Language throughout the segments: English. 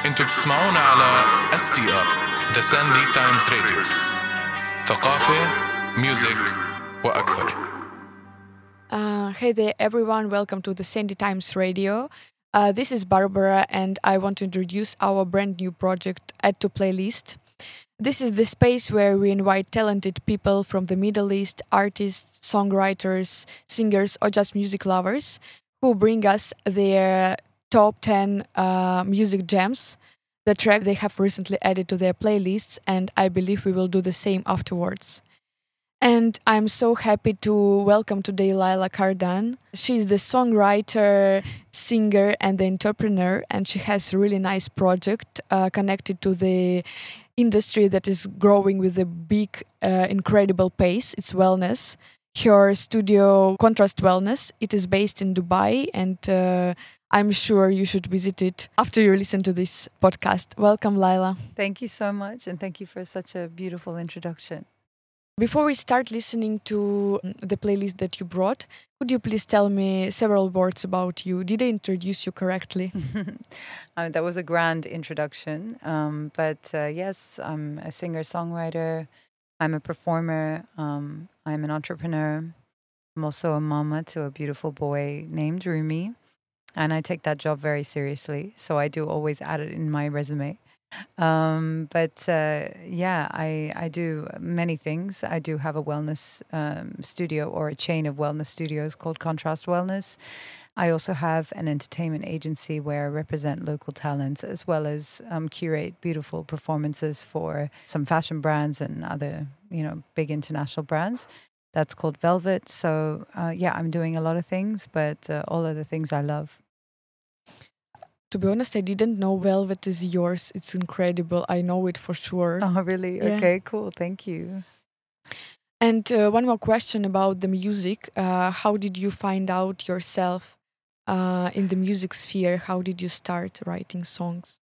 انتوا بتسمعونا على STR The Sandy Times Radio. ثقافة، ميوزك وأكثر. Hey there everyone, welcome to the Sandy Times Radio. This is Barbara and I want to introduce our brand new project, Add to Playlist. This is the space where we invite talented people from the Middle East, artists, songwriters, singers or just music lovers who bring us their top 10 music gems, the track they have recently added to their playlists, and I believe we will do the same afterwards. And I'm so happy to welcome today Laila Cardan. She's the songwriter, singer and the entrepreneur, and she has a really nice project connected to the industry that is growing with a big, incredible pace. It's wellness. Her studio, Contrast Wellness, it is based in Dubai, and I'm sure you should visit it after you listen to this podcast. Welcome, Laila. Thank you so much, and thank you for such a beautiful introduction. Before we start listening to the playlist that you brought, could you please tell me several words about you? Did I introduce you correctly? That was a grand introduction, but yes, I'm a singer-songwriter, I'm a performer, I'm an entrepreneur, I'm also a mama to a beautiful boy named Rumi, and I take that job very seriously, so I do always add it in my resume. I do many things. I do have a wellness studio or a chain of wellness studios called Contrast Wellness. I also have an entertainment agency where I represent local talents as well as curate beautiful performances for some fashion brands and other, big international brands. That's called Velvet. So, I'm doing a lot of things, but all of the things I love. To be honest, I didn't know Velvet is yours. It's incredible. I know it for sure. Oh, really? Yeah. Okay, cool. Thank you. And one more question about the music. How did you find out yourself in the music sphere? How did you start writing songs?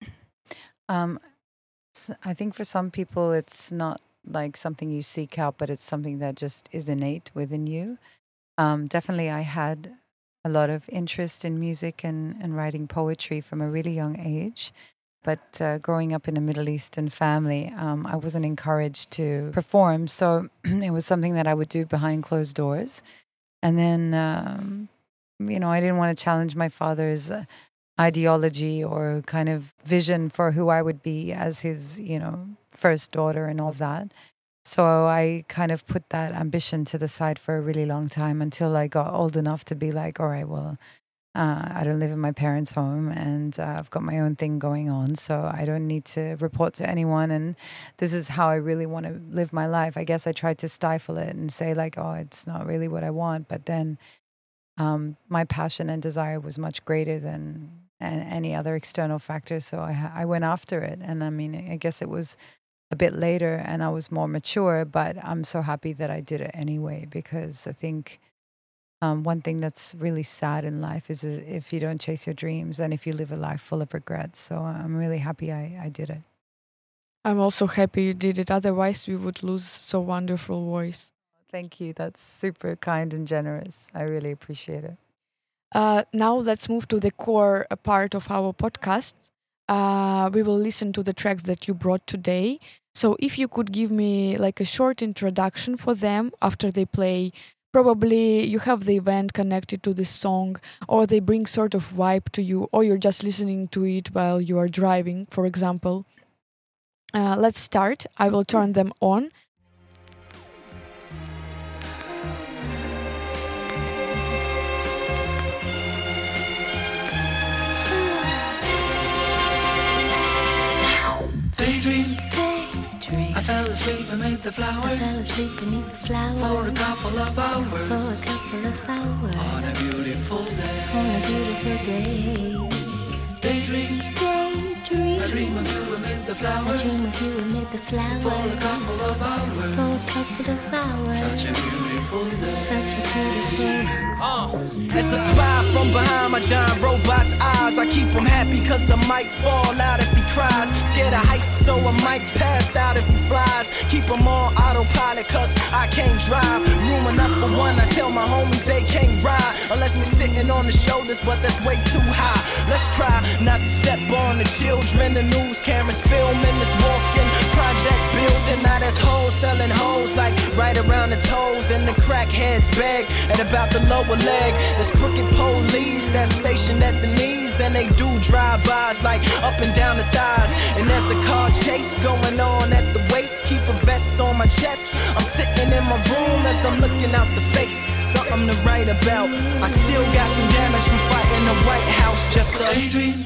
I think for some people it's not like something you seek out, but it's something that just is innate within you. Definitely I had a lot of interest in music and writing poetry from a really young age. But growing up in a Middle Eastern family, I wasn't encouraged to perform. So it was something that I would do behind closed doors. And then, I didn't want to challenge my father's ideology or kind of vision for who I would be as his, first daughter and all of that. So I kind of put that ambition to the side for a really long time until I got old enough to be like, all right, well, I don't live in my parents' home and I've got my own thing going on. So I don't need to report to anyone. And this is how I really want to live my life. I guess I tried to stifle it and say like, oh, it's not really what I want. But then my passion and desire was much greater than any other external factor. So I went after it. And I guess it was a bit later and I was more mature, but I'm so happy that I did it anyway, because I think one thing that's really sad in life is if you don't chase your dreams and if you live a life full of regrets. So I'm really happy I did it. I'm also happy you did it. Otherwise we would lose so wonderful voice. Thank you. That's super kind and generous. I really appreciate it. Now let's move to the core part of our podcast. We will listen to the tracks that you brought today. So if you could give me like a short introduction for them after they play, probably you have the event connected to this song, or they bring sort of vibe to you, or you're just listening to it while you are driving, for example. Let's start. I will turn them on. Daydream. I fell asleep beneath the flowers. For a couple of hours. On a beautiful day. Daydream. I dream of you amid the flowers. For a couple of hours. Such a beautiful day. It's a smile from behind my giant robot's eyes. I keep him happy cause I might fall out if he cries. Scared of heights so I might pass out if he flies. Keep him on autopilot cause I can't drive. Room enough for one, I tell my homies they can't ride. Unless we're sitting on the shoulders, but that's way too high. Let's try not to step on the children, the news cameras filming this walking project building. Now there's hoes selling hoes like right around the toes, and the crackheads beg at about the lower leg. There's crooked police that's stationed at the knees, and they do drive-bys like up and down the thighs. And there's a car chase going on at the waist. Keep a vest on my chest. I'm sitting in my room as I'm looking out the face. Something to write about. I still got some damage from fighting the White House. Just a daydream.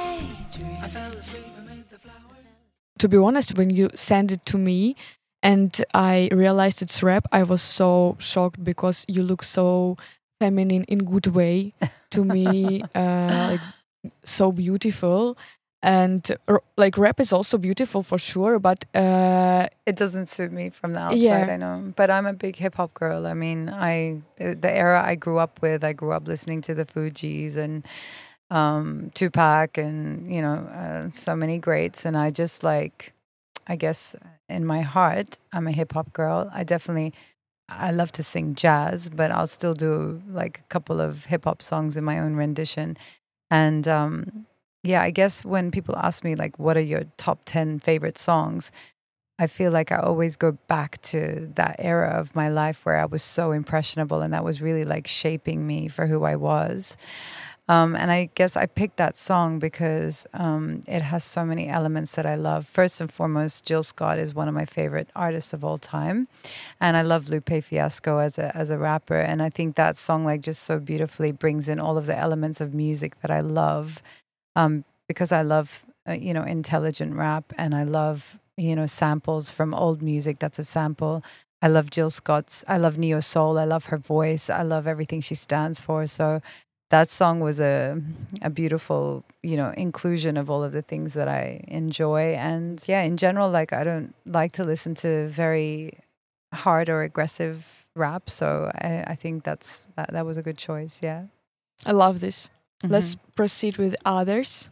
To be honest, when you sent it to me and I realized it's rap, I was so shocked because you look so feminine in good way to me, like so beautiful. And like rap is also beautiful for sure, but it doesn't suit me from the outside. I know, but I'm a big hip hop girl. I mean, the era I grew up with, I grew up listening to the Fugees and Tupac and so many greats, and I just like, I guess in my heart I'm a hip hop girl. I love to sing jazz, but I'll still do like a couple of hip hop songs in my own rendition. And I guess when people ask me like what are your top 10 favorite songs, I feel like I always go back to that era of my life where I was so impressionable, and that was really like shaping me for who I was. And I guess I picked that song because it has so many elements that I love. First and foremost, Jill Scott is one of my favorite artists of all time. And I love Lupe Fiasco as a rapper. And I think that song like just so beautifully brings in all of the elements of music that I love, because I love, intelligent rap, and I love, samples from old music that's a sample. I love Jill Scott's, I love neo soul, I love her voice, I love everything she stands for. So that song was a beautiful, inclusion of all of the things that I enjoy. And yeah, in general, like I don't like to listen to very hard or aggressive rap. So I think that was a good choice. Yeah. I love this. Mm-hmm. Let's proceed with others.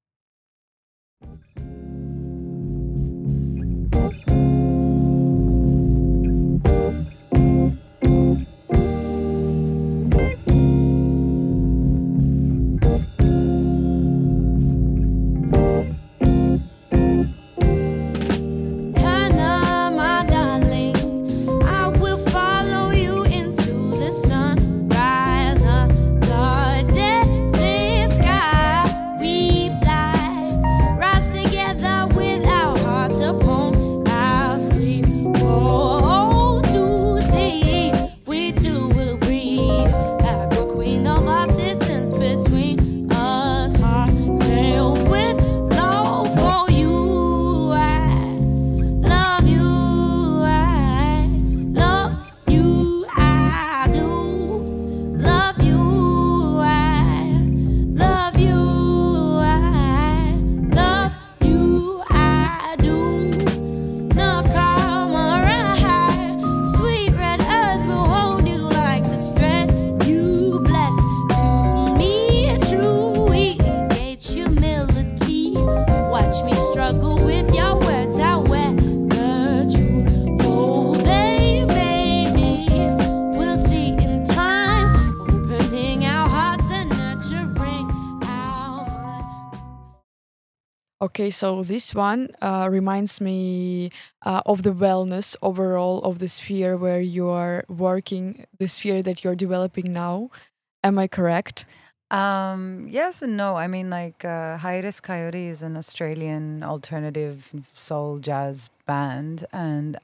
Okay, so this one reminds me of the wellness overall of the sphere where you are working, the sphere that you're developing now. Am I correct? Yes and no. I mean, like Hi-Res Coyote is an Australian alternative soul jazz band, and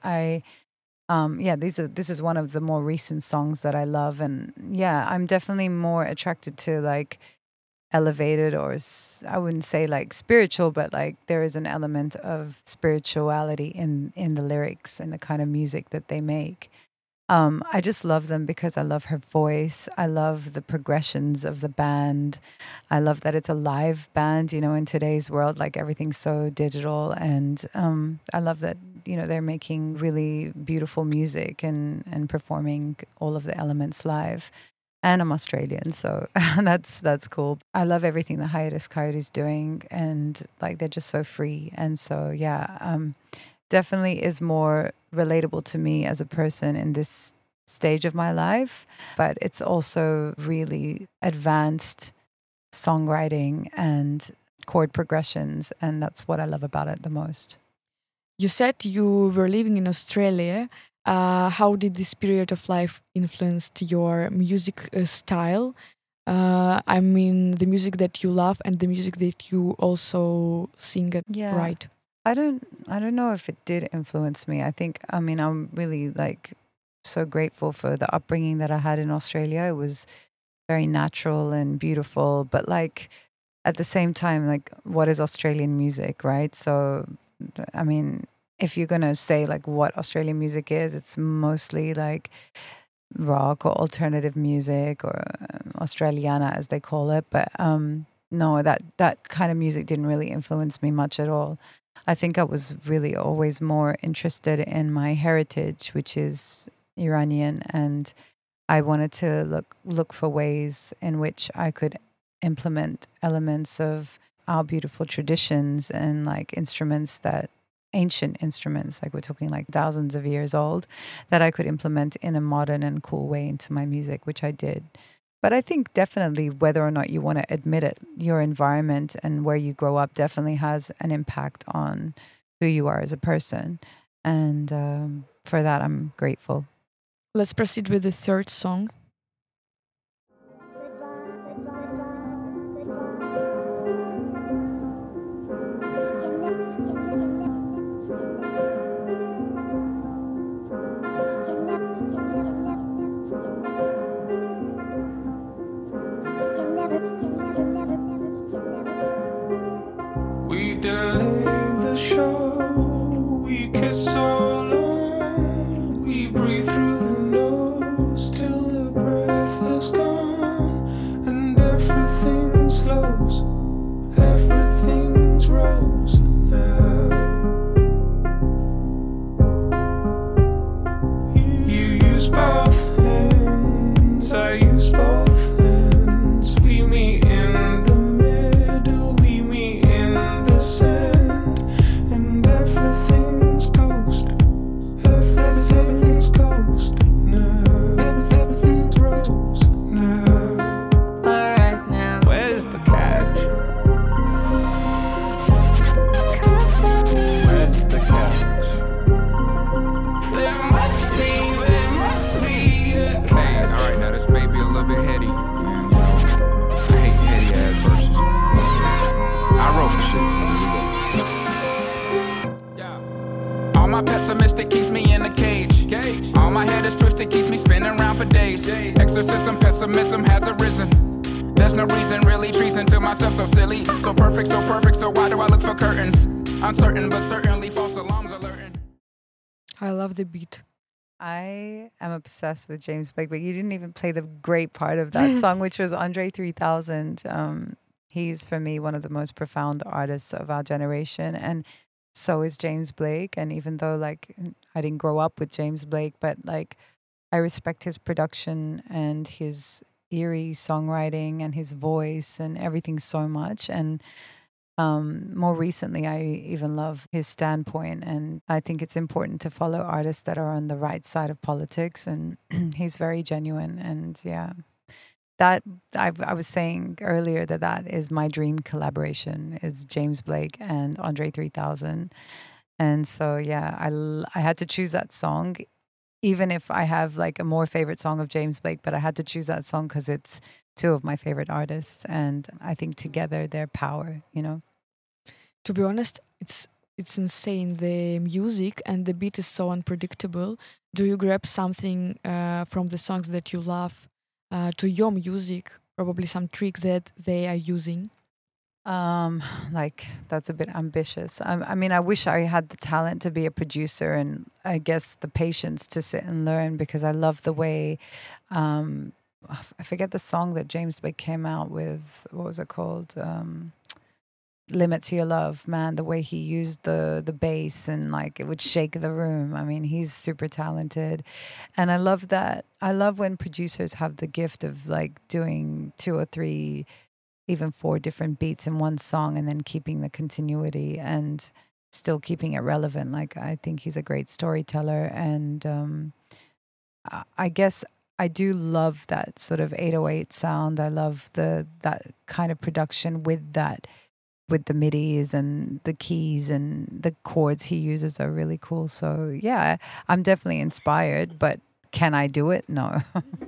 this is one of the more recent songs that I love, and yeah, I'm definitely more attracted to like elevated, or I wouldn't say like spiritual, but like there is an element of spirituality in the lyrics and the kind of music that they make. I just love them because I love her voice. I love the progressions of the band. I love that it's a live band, in today's world, like everything's so digital. And I love that, they're making really beautiful music and performing all of the elements live. And I'm Australian, so that's cool. I love everything the Hi-Res Coyote is doing, and like they're just so free. And so definitely is more relatable to me as a person in this stage of my life. But it's also really advanced songwriting and chord progressions, and that's what I love about it the most. You said you were living in Australia. How did this period of life influence your music style? I mean, the music that you love and the music that you also sing and write. I don't know if it did influence me. I mean, I'm really like so grateful for the upbringing that I had in Australia. It was very natural and beautiful, but like at the same time, like what is Australian music, right? So, I mean, if you're going to say like what Australian music is, it's mostly like rock or alternative music or Australiana as they call it. But no, that kind of music didn't really influence me much at all. I think I was really always more interested in my heritage, which is Iranian, and I wanted to look for ways in which I could implement elements of our beautiful traditions and like ancient instruments, like we're talking like thousands of years old, that I could implement in a modern and cool way into my music, which I did. But I think definitely whether or not you want to admit it, your environment and where you grow up definitely has an impact on who you are as a person. And for that, I'm grateful. Let's proceed with the third song. We delay the show, we kiss so long, we breathe through the nose till the breath is gone, and everything slows, everything's rose now. You use both hands, I use both hands, we meet in the middle, we meet in the sand, and everything's ghost, everything's ghost now, everything's rose now. Alright now, Where's the catch? come for me. Where's the catch? There must be a catch. Hey, alright, now this may be a little bit heady, and you know, I hate heady ass verses. I wrote the shit, so here we go. Yeah. All my pessimistic keeps me in a cage. All my head is twisted, keeps me spinning around for days. Exorcism, pessimism has arisen. There's no reason, really treason to myself, so silly. So perfect, so why do I look for curtains? Uncertain, but certainly false alarms alerting. I love the beat. I am obsessed with James Blake, but you didn't even play the great part of that song, which was Andre 3000. He's, for me, one of the most profound artists of our generation. And so is James Blake. And even though, like, I didn't grow up with James Blake, but, like, I respect his production and his eerie songwriting and his voice and everything so much. And more recently, I even love his standpoint, and I think it's important to follow artists that are on the right side of politics, and he's very genuine. And yeah, that I was saying earlier that is my dream collaboration, is James Blake and Andre 3000. And so yeah, I had to choose that song, even if I have like a more favorite song of James Blake, but I had to choose that song because it's two of my favorite artists, and I think together their power, you know. To be honest, it's insane. The music and the beat is so unpredictable. Do you grab something from the songs that you love to your music? Probably some tricks that they are using. Like that's a bit ambitious. I mean, I wish I had the talent to be a producer, and I guess the patience to sit and learn, because I love the way. I forget the song that James Blake came out with. What was it called? Limit to Your Love, man. The way he used the bass, and like it would shake the room. I mean, he's super talented, and I love that. I love when producers have the gift of like doing 2 or 3, even 4 different beats in one song, and then keeping the continuity and still keeping it relevant. Like, I think he's a great storyteller, and I guess I do love that sort of 808 sound. I love that kind of production with that with the midis and the keys and the chords he uses are really cool. So yeah, I'm definitely inspired, but can I do it? No.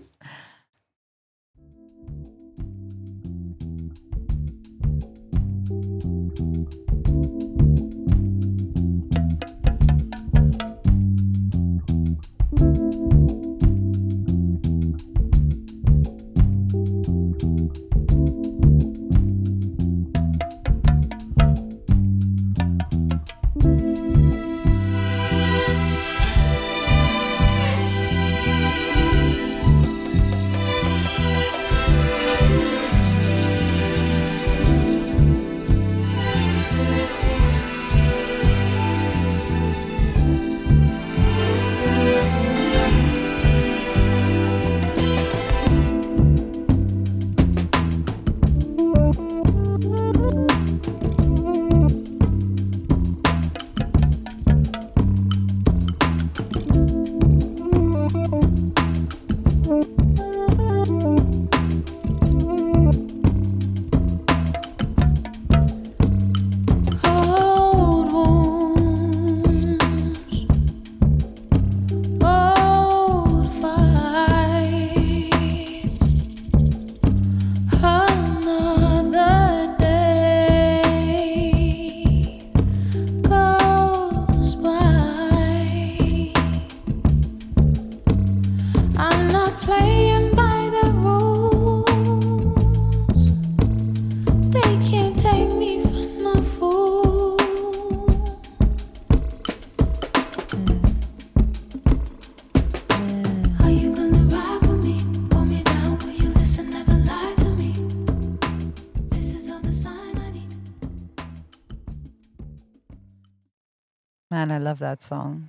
Man, I love that song.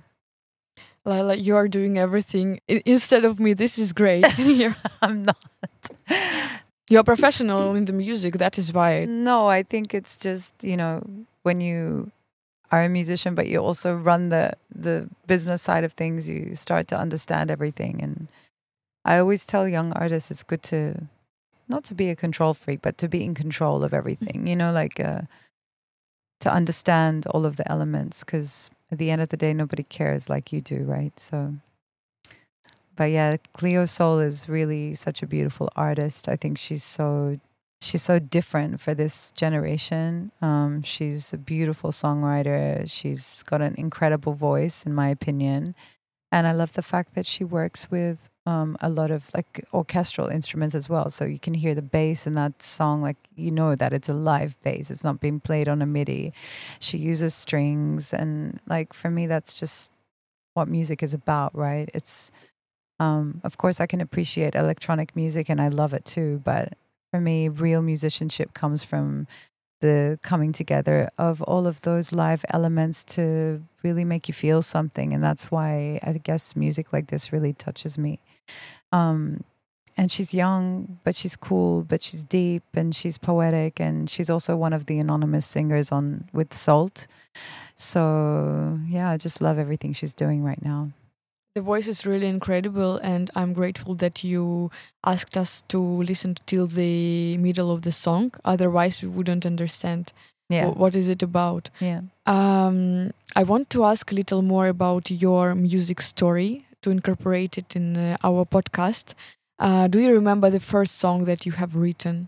Laila, you are doing everything instead of me. This is great. I'm not. You're professional in the music. That is why. No, I think it's just, when you are a musician, but you also run the business side of things, you start to understand everything. And I always tell young artists it's good to, not to be a control freak, but to be in control of everything, to understand all of the elements, because at the end of the day, nobody cares like you do, right? So, but yeah, Cleo Sol is really such a beautiful artist. I think she's so different for this generation. She's a beautiful songwriter. She's got an incredible voice, in my opinion. And I love the fact that she works with a lot of like orchestral instruments as well. So you can hear the bass in that song, like that it's a live bass. It's not being played on a MIDI. She uses strings, and like for me, that's just what music is about, right? It's of course I can appreciate electronic music and I love it too, but for me, real musicianship comes from the coming together of all of those live elements to really make you feel something. And that's why I guess music like this really touches me. And she's young, but she's cool, but she's deep, and she's poetic, and she's also one of the anonymous singers with Salt. So yeah, I just love everything she's doing right now. The voice is really incredible, and I'm grateful that you asked us to listen till the middle of the song. Otherwise, we wouldn't understand what is it about. Yeah. I want to ask a little more about your music story to incorporate it in our podcast. Do you remember the first song that you have written?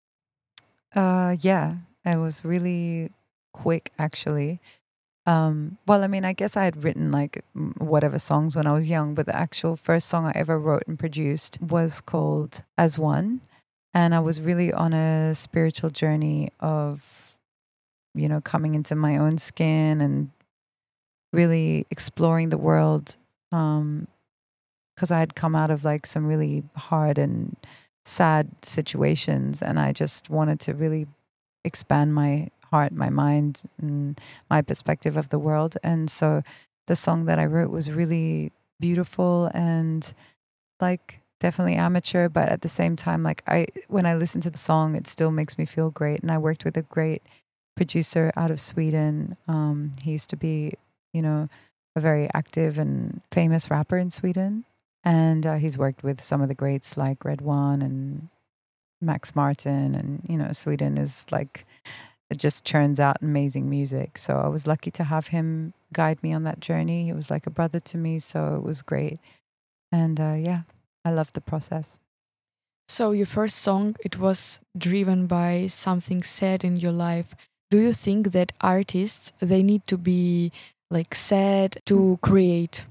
Yeah, it was really quick, actually. Well, I mean, I guess I had written like whatever songs when I was young, but the actual first song I ever wrote and produced was called As One. And I was really on a spiritual journey of, coming into my own skin and really exploring the world. Because I had come out of like some really hard and sad situations, and I just wanted to really expand my heart, my mind, and my perspective of the world. And so the song that I wrote was really beautiful and like definitely amateur, but at the same time, like when I listen to the song, it still makes me feel great. And I worked with a great producer out of Sweden. He used to be, a very active and famous rapper in Sweden. And he's worked with some of the greats like Red One and Max Martin. And, Sweden is like, that just churns out amazing music. So I was lucky to have him guide me on that journey. He was like a brother to me, so it was great. And yeah, I loved the process. So your first song, it was driven by something sad in your life. Do you think that artists, they need to be like sad to create?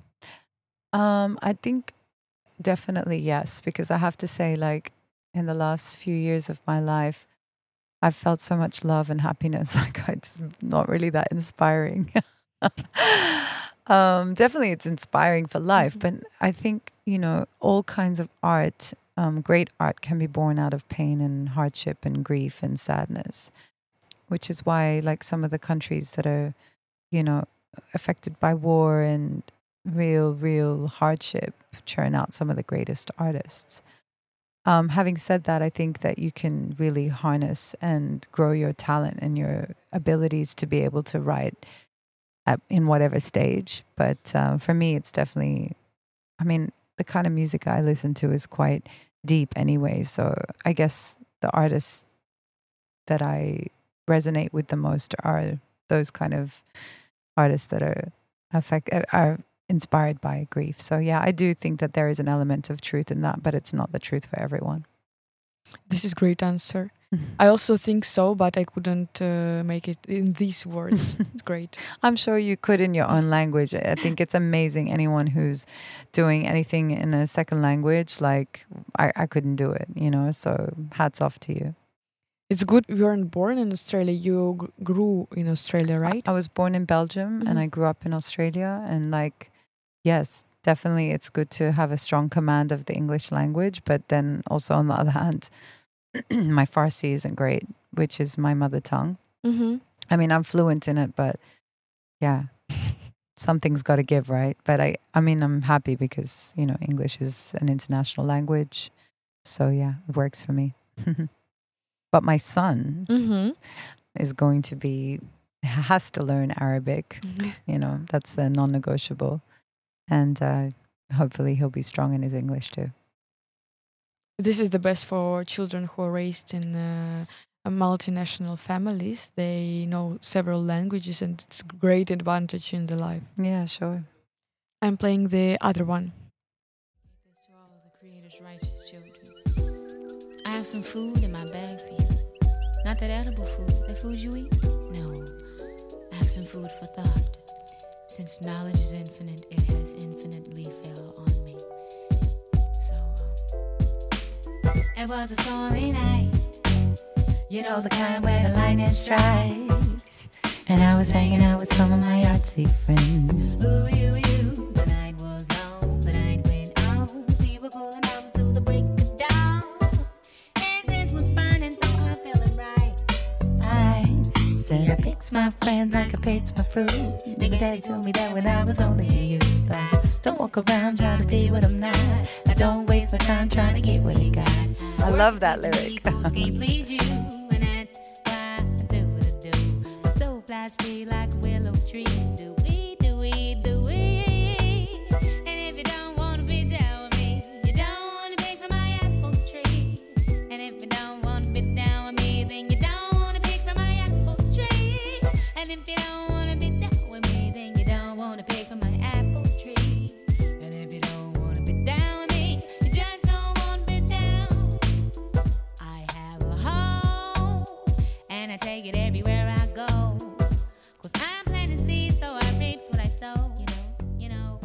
I think definitely yes, because I have to say, like, in the last few years of my life, I've felt so much love and happiness. Like, it's not really that inspiring. Definitely it's inspiring for life, but I think, you know, all kinds of art, great art can be born out of pain and hardship and grief and sadness, which is why, like, some of the countries that are, you know, affected by war and real hardship churn out some of the greatest artists. Having said that, I think that you can really harness and grow your talent and your abilities to be able to write in whatever stage. But for me, it's definitely, I mean, the kind of music I listen to is quite deep anyway. So I guess the artists that I resonate with the most are those kind of artists that are inspired by grief. So yeah, I do think that there is an element of truth in that, but it's not the truth for everyone. This is a great answer. I also think so, but I couldn't make it in these words. It's great. I'm sure you could in your own language. I think it's amazing. Anyone who's doing anything in a second language, like I couldn't do it, you know, so hats off to you. It's good you weren't born in Australia. You grew in Australia, right? I was born in Belgium and I grew up in Australia. And like, yes, definitely it's good to have a strong command of the English language. But then also on the other hand, my Farsi isn't great, which is my mother tongue. I mean, I'm fluent in it, but yeah, something's got to give, right? But I mean, I'm happy because, you know, English is an international language. So yeah, it works for me. But my son is going to has to learn Arabic. You know, that's a non-negotiable. And hopefully he'll be strong in his English too. This is the best for children who are raised in multinational families. They know several languages and it's a great advantage in the life. Yeah, sure. I'm playing the other one. This to all of the Creator's righteous children. I have some food in my bag for you. Not that edible food, that food you eat? No. I have some food for thought. Since knowledge is infinite, it has infinitely fell on me. So, it was a stormy night. You know, the kind where the lightning strikes. And I was hanging out with some of my artsy friends. Ooh, you. The night was long, the night went on. We were going on through the break of dawn. Incense was burning, so I feeling right. I said I picks my friends like I picks my fruit. Nigga daddy told me that when I was only a youth. I don't walk around trying to be what I'm not. I don't waste my time trying to get what he got. I love that lyric. Please you, and that's why I do what I do. My soul flies free like a willow tree. Do we? And if you don't wanna be down with me, you don't wanna pick from my apple tree. And if you don't wanna be down with me, then you don't wanna pick from my apple tree. And if you don't wanna be down with me, then you don't wanna pick from my apple tree. And if you don't wanna be down with me, you just don't wanna be down. I have a home, and I take it everywhere I go. 'Cause I'm planting seeds, so I reap what I sow. You know.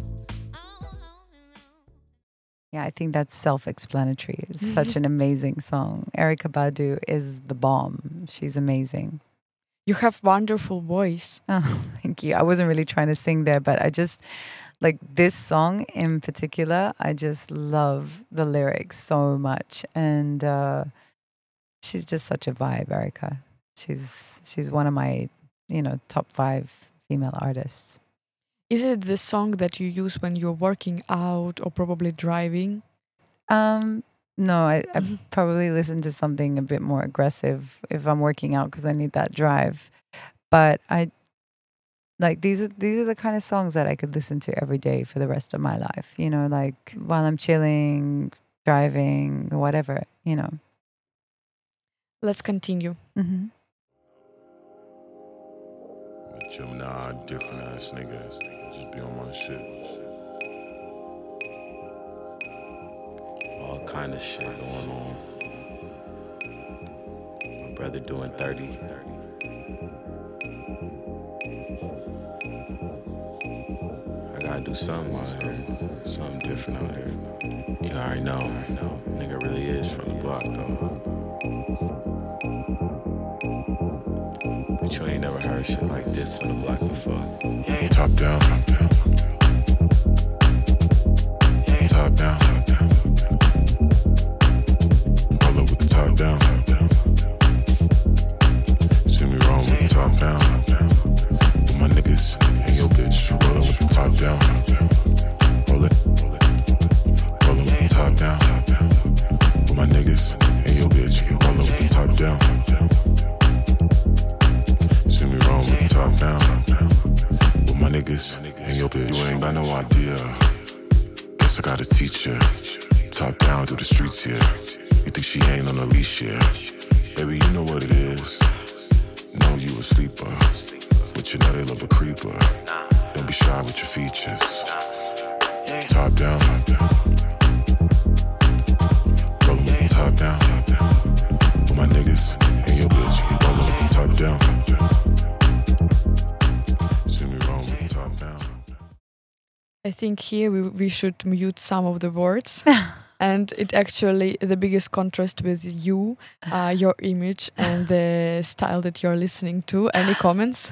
Yeah, I think that's self-explanatory. It's such an amazing song. Erykah Badu is the bomb. She's amazing. You have wonderful voice. Oh, thank you. I wasn't really trying to sing there, but I just, like, this song in particular, I just love the lyrics so much. And she's just such a vibe, Erykah. She's one of my, you know, top 5 female artists. Is it the song that you use when you're working out or probably driving? No, I probably listen to something a bit more aggressive if I'm working out because I need that drive. But I like these are the kind of songs that I could listen to every day for the rest of my life. You know, like while I'm chilling, driving, whatever. You know. Let's continue. Gemini, different ass niggas. Just be on my shit. All kind of shit going on. My brother doing 30. I gotta do something out here. Something different out here. You already know. Nigga really is from the block though. But you ain't never heard shit like this from the block before. Top down. Top down. Roll up with the top down. See me wrong with the top down. With my niggas and your bitch. Roll up with the top down. Roll it. Roll up with the top down. With my niggas and your bitch. Roll up with the top down. See me wrong with the top down. With my niggas and your bitch. You ain't got no idea. Guess I gotta teach ya. Top down through the streets here. You think she ain't on a leash here? Baby, you know what it is. Know you a sleeper, but you know they love a creeper. Don't be shy with your features. Top down. Rollin' with the top down. With my niggas and your bitch. Rollin' with the top down. See me wrong with the top down. I think here we should mute some of the words. And it actually the biggest contrast with you, your image and the style that you're listening to. Any comments?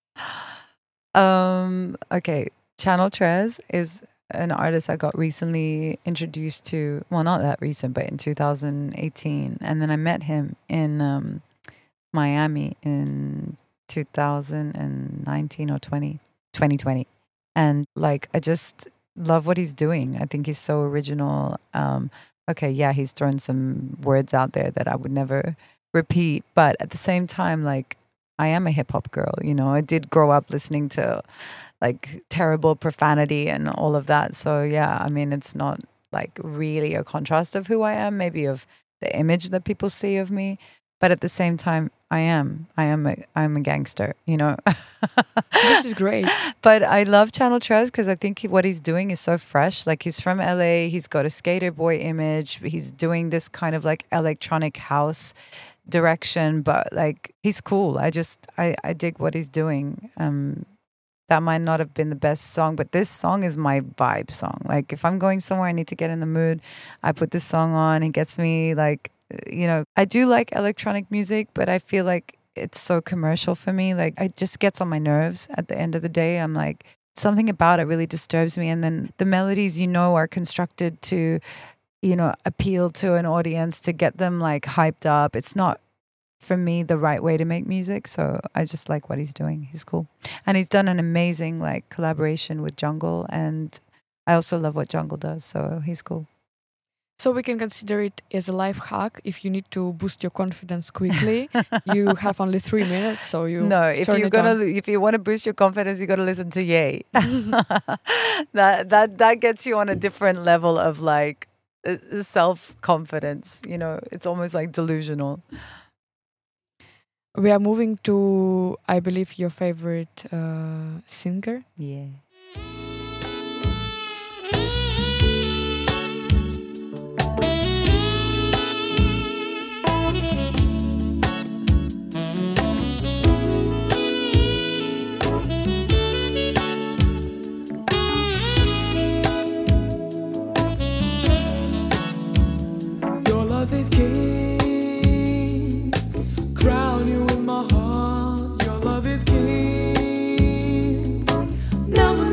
Okay, Channel Tres is an artist I got recently introduced to. Well, not that recent, but in 2018. And then I met him in Miami in 2019 or 2020. And like, I just love what he's doing. I think he's so original. Okay, yeah, he's thrown some words out there that I would never repeat. But at the same time, like, I am a hip hop girl, you know. I did grow up listening to like terrible profanity and all of that. So yeah, I mean, it's not like really a contrast of who I am, maybe of the image that people see of me. But at the same time, I'm a gangster, you know. This is great. But I love Channel Tres because I think what he's doing is so fresh. Like, he's from LA, he's got a skater boy image, he's doing this kind of like electronic house direction, but like, he's cool. I dig what he's doing. That might not have been the best song, but this song is my vibe song. Like, if I'm going somewhere, I need to get in the mood, I put this song on. It gets me like, you know, I do like electronic music, but I feel like it's so commercial for me. Like, it just gets on my nerves at the end of the day. I'm like, something about it really disturbs me. And then the melodies, you know, are constructed to, you know, appeal to an audience, to get them like hyped up. It's not, for me, the right way to make music. So I just like what he's doing. He's cool. And he's done an amazing like collaboration with Jungle. And I also love what Jungle does. So he's cool. So we can consider it as a life hack. If you need to boost your confidence quickly, you have only 3 minutes. So you if you want to boost your confidence, you got to listen to Ye. that gets you on a different level of like self-confidence. You know, it's almost like delusional. We are moving to, I believe, your favorite singer. Yeah. Is king, crown you in my heart. Your love is king. Never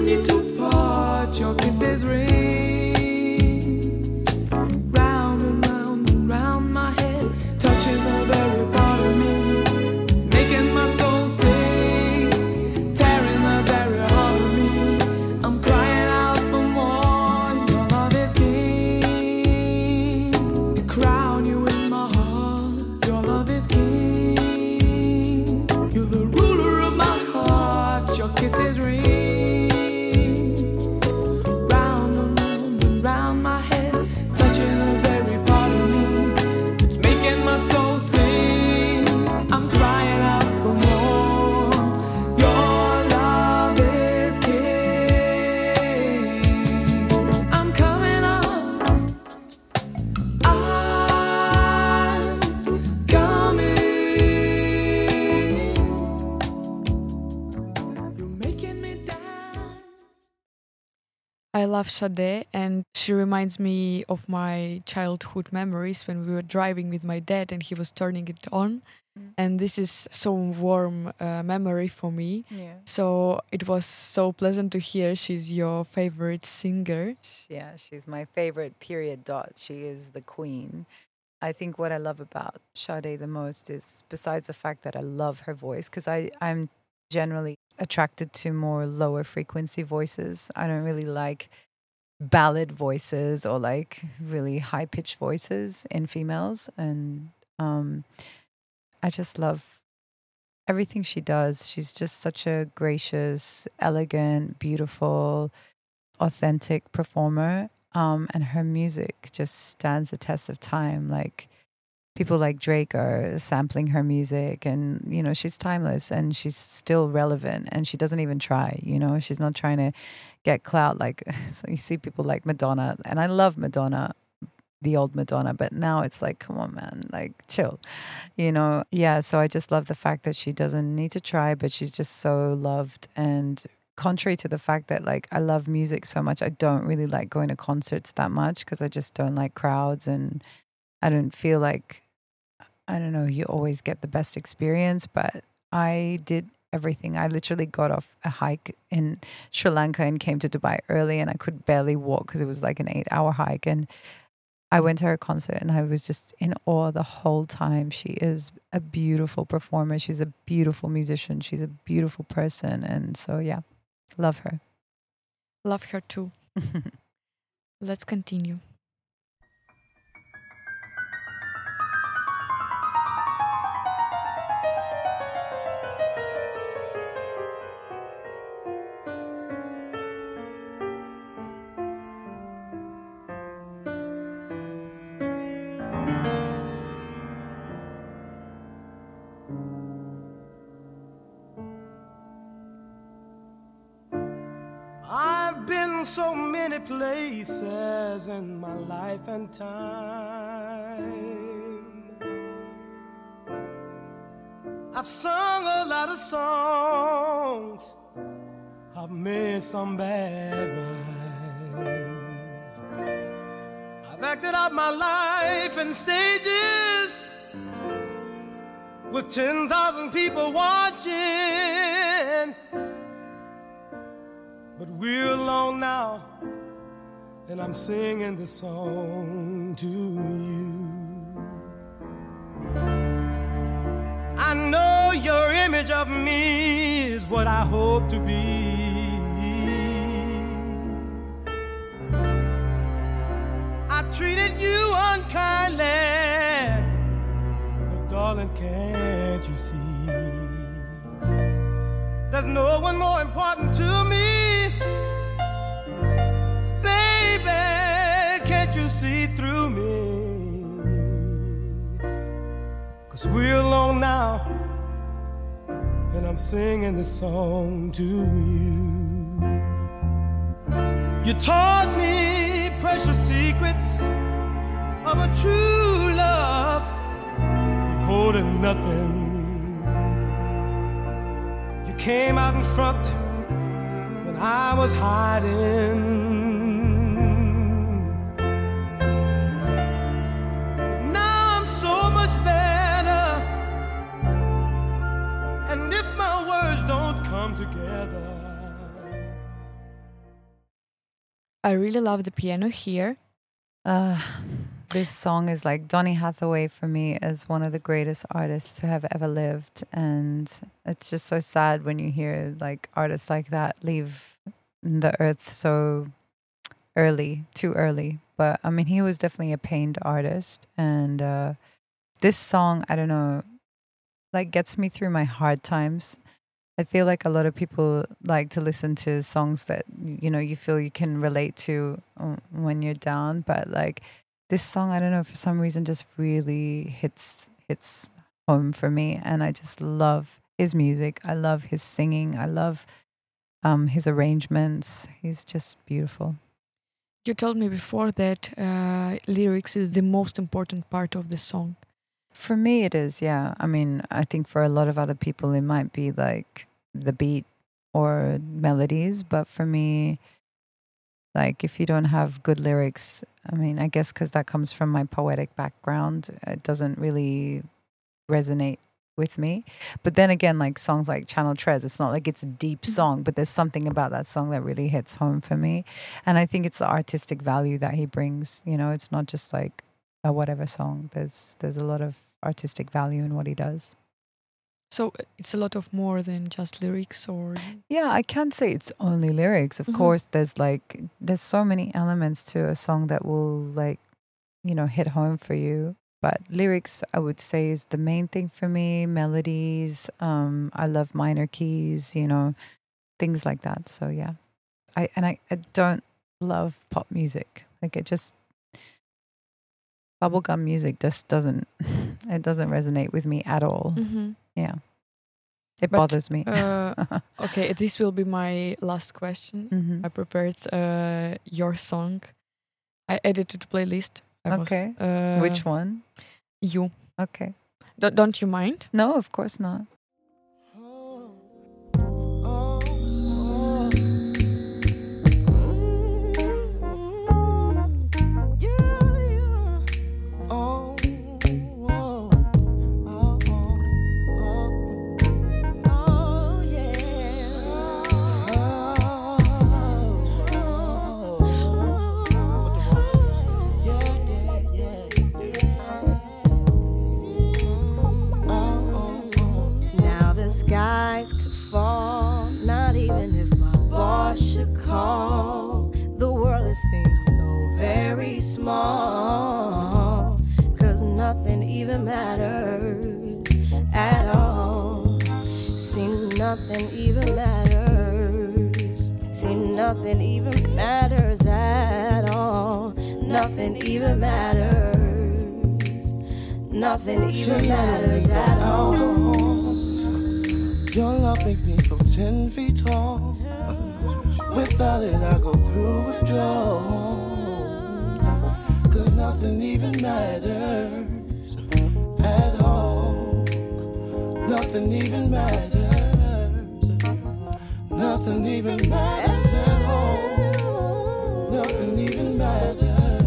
I love Sade, and she reminds me of my childhood memories when we were driving with my dad and he was turning it on. And this is so warm memory for me. Yeah. So it was so pleasant to hear she's your favorite singer. Yeah, she's my favorite, period. Dot. She is the queen. I think what I love about Sade the most is, besides the fact that I love her voice, because I'm generally attracted to more lower frequency voices. I don't really like ballad voices or like really high pitched voices in females. And I just love everything she does. She's just such a gracious, elegant, beautiful, authentic performer. And her music just stands the test of time. Like, people like Drake are sampling her music, and, you know, she's timeless and she's still relevant, and she doesn't even try, you know, she's not trying to get clout. Like, so you see people like Madonna, and I love Madonna, the old Madonna, but now it's like, come on, man, like, chill, you know? Yeah, so I just love the fact that she doesn't need to try, but she's just so loved. And contrary to the fact that, like, I love music so much, I don't really like going to concerts that much because I just don't like crowds, and I don't feel like, I don't know, you always get the best experience. But I did everything. I literally got off a hike in Sri Lanka and came to Dubai early, and I could barely walk because it was like an 8-hour hike. And I went to her concert and I was just in awe the whole time. She is a beautiful performer. She's a beautiful musician. She's a beautiful person. And so, yeah, love her. Love her too. Let's continue. I've been so many places in my life and time. I've sung a lot of songs, I've made some bad rhymes. I've acted out my life in stages with 10,000 people watching. But we're alone now, and I'm singing this song to you. I know your image of me is what I hope to be. I treated you unkindly, but darling, can't you see? There's no one more important to me. Can't you see through me? 'Cause we're alone now, and I'm singing this song to you. You taught me precious secrets of a true love, holding nothing. You came out in front when I was hiding. Together. I really love the piano here. This song is like, Donny Hathaway for me is one of the greatest artists who have ever lived, and it's just so sad when you hear like artists like that leave the earth so early, too early. But I mean, he was definitely a pained artist, and this song, I don't know, like gets me through my hard times. I feel like a lot of people like to listen to songs that, you know, you feel you can relate to when you're down. But like this song, I don't know, for some reason just really hits home for me. And I just love his music. I love his singing. I love his arrangements. He's just beautiful. You told me before that lyrics is the most important part of the song. For me, it is, yeah. I mean, I think for a lot of other people, it might be like the beat or melodies. But for me, Like if you don't have good lyrics, I mean, I guess because that comes from my poetic background, it doesn't really resonate with me. But then again, like songs like Channel Tres, it's not like it's a deep song, but there's something about that song that really hits home for me. And I think it's the artistic value that he brings. You know, it's not just like a whatever song. There's a lot of artistic value in what he does. So it's a lot of more than just lyrics, or Yeah, I can't say it's only lyrics. Of course, there's so many elements to a song that will like, you know, hit home for you. But lyrics, I would say, is the main thing for me. Melodies, I love minor keys, you know, things like that. So yeah, I don't love pop music. Like it just, bubblegum music just doesn't resonate with me at all. Yeah, it bothers me. Okay, this will be my last question. I prepared your song. I added to the playlist. Okay. Which one? You. Okay. Don't you mind? No, of course not. Skies could fall, not even if my boss should call. The world it seems so very small, 'cause nothing even matters at all. See, nothing even matters. See, nothing even matters at all. Nothing even matters. Nothing even matters at all. Your love makes me feel 10 feet tall. Without it, I go through withdrawal. 'Cause nothing even matters at all. Nothing even matters. Nothing even matters at all. Nothing even matters.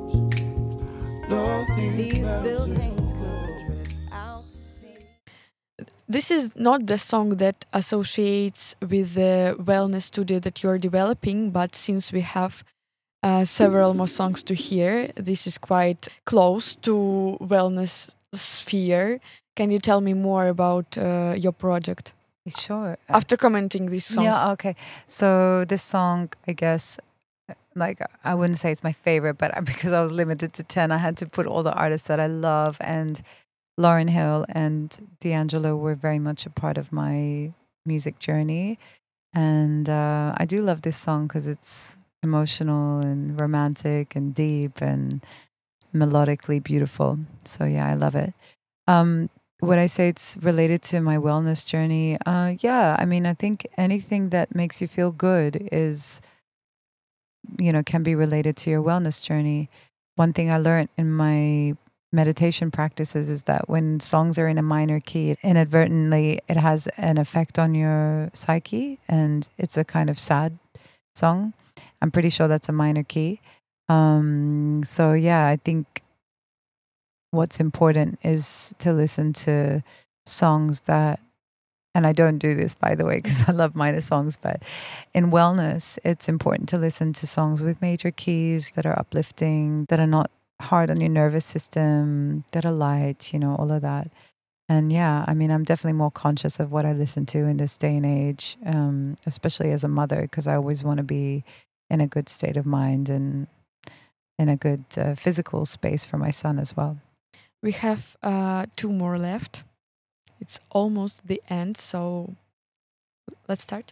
Nothing These matters. buildings could drift out to sea. This is not the song that associates with the wellness studio that you're developing, but since we have several more songs to hear, this is quite close to wellness sphere. Can you tell me more about your project? Sure. After commenting this song. Yeah, okay. So this song, I guess, like I wouldn't say it's my favorite, but because I was limited to 10, I had to put all the artists that I love, and Lauryn Hill and D'Angelo were very much a part of my music journey. And I do love this song because it's emotional and romantic and deep and melodically beautiful. So yeah, I love it. Would I say it's related to my wellness journey? Yeah, I mean, I think anything that makes you feel good is, you know, can be related to your wellness journey. One thing I learned in my meditation practices is that when songs are in a minor key, inadvertently it has an effect on your psyche, and it's a kind of sad song. I'm pretty sure that's a minor key. So yeah, I think what's important is to listen to songs that, and I don't do this, by the way, because I love minor songs, but in wellness, it's important to listen to songs with major keys that are uplifting, that are not hard on your nervous system, that are light, you know, all of that. And yeah, I mean, I'm definitely more conscious of what I listen to in this day and age, especially as a mother, because I always want to be in a good state of mind and in a good physical space for my son as well. We have 2 more left. It's almost the end, so let's start.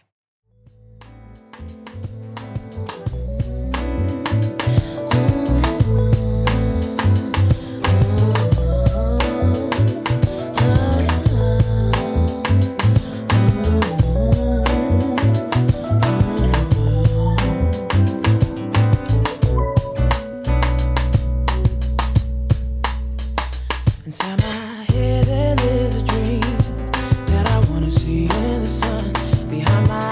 Inside my head there is a dream that I wanna see in the sun. Behind my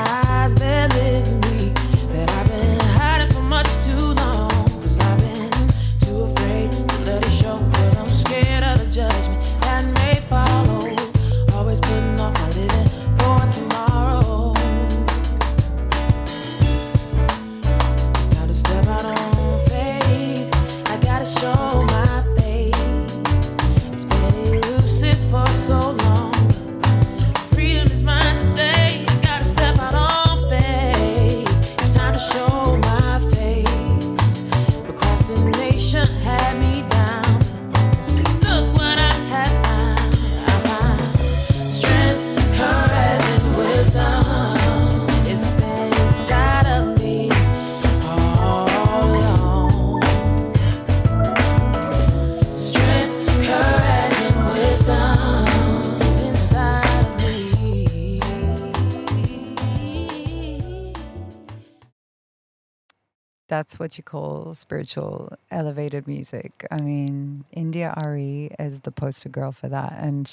that's what you call spiritual, elevated music. I mean, India Ari is the poster girl for that. And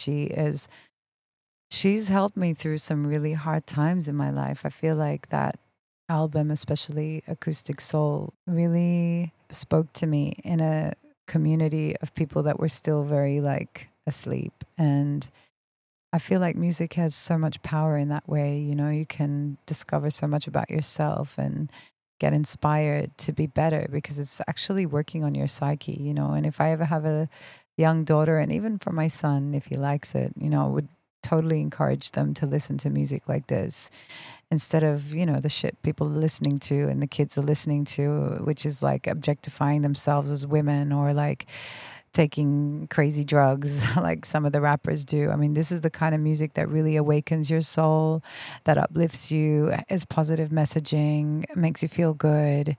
she's helped me through some really hard times in my life. I feel like that album, especially Acoustic Soul, really spoke to me in a community of people that were still very like asleep. And I feel like music has so much power in that way. You know, you can discover so much about yourself and get inspired to be better because it's actually working on your psyche, you know. And if I ever have a young daughter, and even for my son, if he likes it, you know, I would totally encourage them to listen to music like this instead of, you know, the shit people are listening to and the kids are listening to, which is like objectifying themselves as women or like taking crazy drugs like some of the rappers do. I mean, this is the kind of music that really awakens your soul, that uplifts you, is positive messaging, makes you feel good.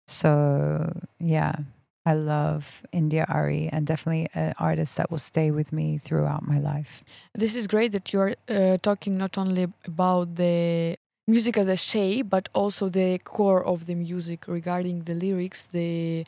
So, yeah, I love India Ari, and definitely an artist that will stay with me throughout my life. This is great that you're talking not only about the music as a shape, but also the core of the music regarding the lyrics, the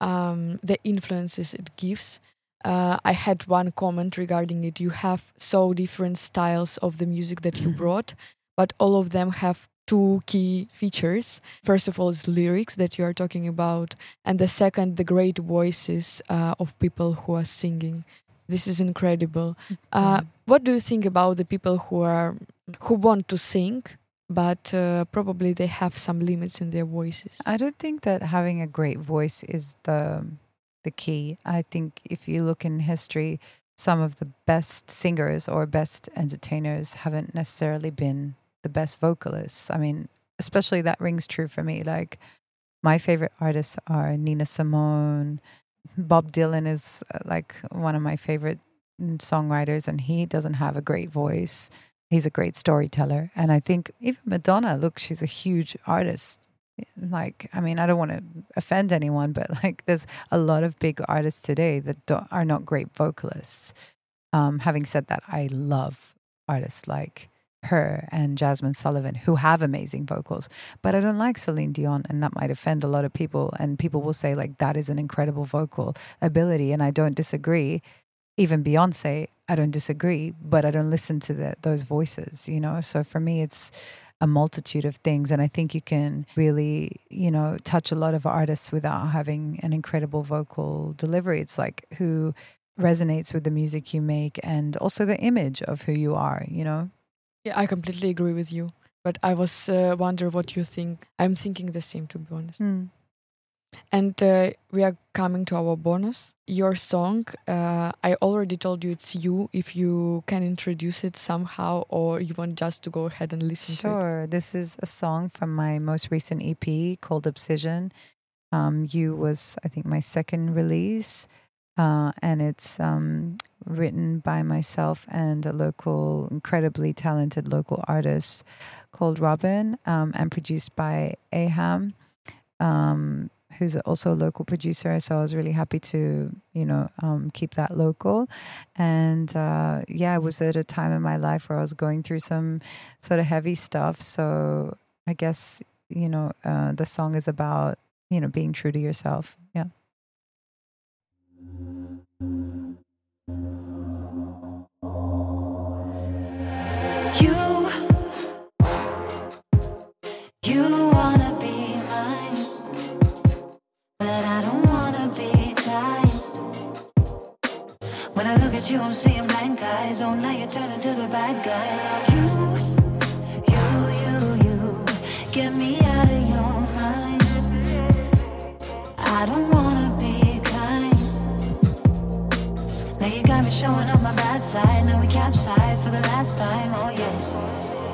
influences it gives. I had one comment regarding it. You have so different styles of the music that you brought, but all of them have two key features. First of all, is lyrics that you are talking about, and the second, the great voices of people who are singing. This is incredible. What do you think about the people who want to sing, but probably they have some limits in their voices? I don't think that having a great voice is the key. I think if you look in history, some of the best singers or best entertainers haven't necessarily been the best vocalists. I mean, especially that rings true for me. Like, my favorite artists are Nina Simone. Bob Dylan is like one of my favorite songwriters, and he doesn't have a great voice. He's a great storyteller. And I think even Madonna, look, she's a huge artist. Like, I mean, I don't want to offend anyone, but like there's a lot of big artists today that are not great vocalists. Having said that, I love artists like her and Jasmine Sullivan who have amazing vocals, but I don't like Celine Dion, and that might offend a lot of people. And people will say like, that is an incredible vocal ability. And I don't disagree. Even Beyonce, I don't disagree, but I don't listen to those voices, you know? So for me, it's a multitude of things. And I think you can really, you know, touch a lot of artists without having an incredible vocal delivery. It's like who resonates with the music you make and also the image of who you are, you know? Yeah, I completely agree with you. But I was wonder what you think. I'm thinking the same, to be honest. And we are coming to our bonus. Your song, I already told you it's you. If you can introduce it somehow, or you want just to go ahead and listen to it. Sure. This is a song from my most recent EP called Obsession. You was, I think, my second release. And it's written by myself and a local, incredibly talented local artist called Robin, and produced by Aham, who's also a local producer. So I was really happy to, you know, keep that local. And yeah, I was at a time in my life where I was going through some sort of heavy stuff. So I guess, you know, the song is about, you know, being true to yourself. Yeah. You wanna be mine, but I don't wanna be tied. When I look at you, I'm seeing blank eyes. Oh, now you're turning to the bad guy. You, get me out of your mind. I don't wanna be kind. Now you got me showing up my bad side. Now we capsize for the last time. Oh yeah.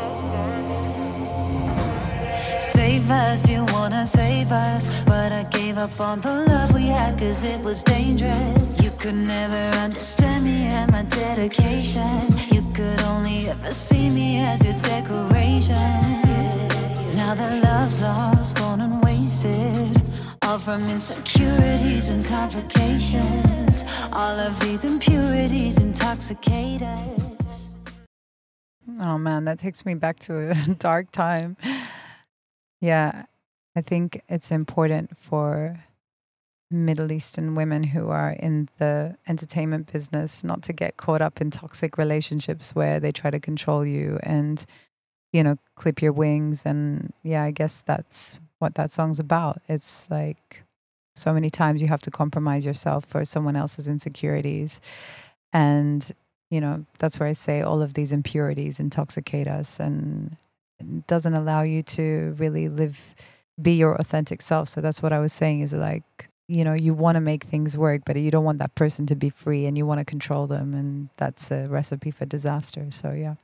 Save us, you wanna save us, but I gave up on the love we had cause it was dangerous. You could never understand me and my dedication. You could only ever see me as your decoration. Now that love's lost, gone and wasted, all from insecurities and complications. All of these impurities intoxicate us. Oh man, that takes me back to a dark time. Yeah, I think it's important for Middle Eastern women who are in the entertainment business not to get caught up in toxic relationships where they try to control you and, clip your wings. And I guess that's what that song's about. It's like so many times you have to compromise yourself for someone else's insecurities. And, that's where I say all of these impurities intoxicate us and it doesn't allow you to really be your authentic self. So that's what I was saying is like, you want to make things work, but you don't want that person to be free and you want to control them. And that's a recipe for disaster. So, yeah.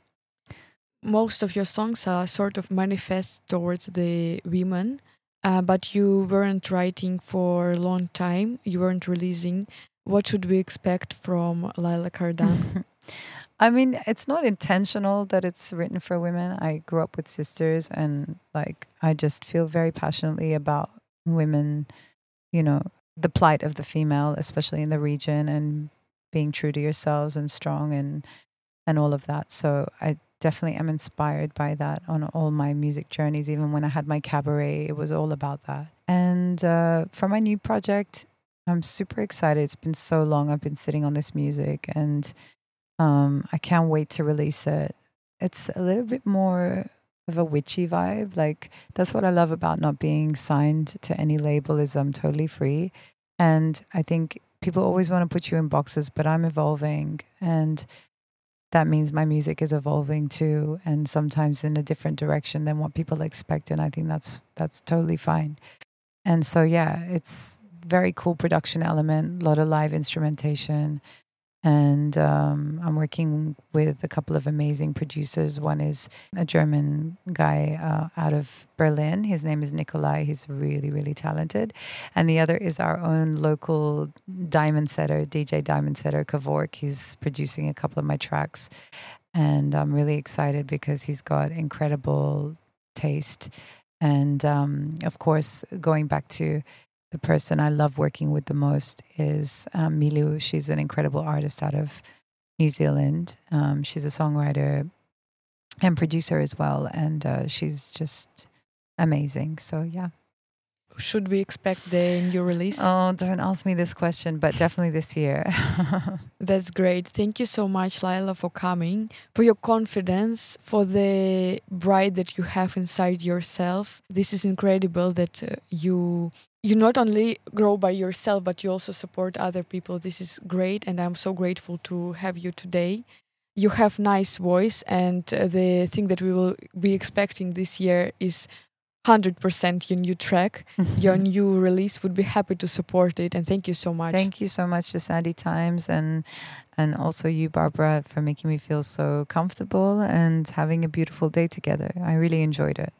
Most of your songs are sort of manifest towards the women, but you weren't writing for a long time. You weren't releasing. What should we expect from Laila Cardan? I mean, it's not intentional that it's written for women. I grew up with sisters and I just feel very passionately about women, the plight of the female, especially in the region, and being true to yourselves and strong and all of that. So I definitely am inspired by that on all my music journeys. Even when I had my cabaret, it was all about that. And for my new project, I'm super excited. It's been so long. I've been sitting on this music and I can't wait to release it. It's a little bit more of a witchy vibe. That's what I love about not being signed to any label is I'm totally free. And I think people always want to put you in boxes, but I'm evolving. And that means my music is evolving too. And sometimes in a different direction than what people expect. And I think that's totally fine. And so, it's very cool production element, a lot of live instrumentation. And I'm working with a couple of amazing producers. One is a German guy out of Berlin. His name is Nikolai. He's really, really talented. And the other is our own local diamond setter, DJ diamond setter, Kavork. He's producing a couple of my tracks. And I'm really excited because he's got incredible taste. And of course, going back to the person I love working with the most is Milu. She's an incredible artist out of New Zealand. She's a songwriter and producer as well. And she's just amazing. So, yeah. Should we expect the new release? Oh, don't ask me this question, but definitely this year. That's great. Thank you so much, Laila, for coming, for your confidence, for the bride that you have inside yourself. This is incredible that you not only grow by yourself, but you also support other people. This is great, and I'm so grateful to have you today. You have nice voice, and the thing that we will be expecting this year is 100% your new track, your new release. Would be happy to support it, and thank you so much. Thank you so much to Sandy Times and also you, Barbara, for making me feel so comfortable and having a beautiful day together. I really enjoyed it.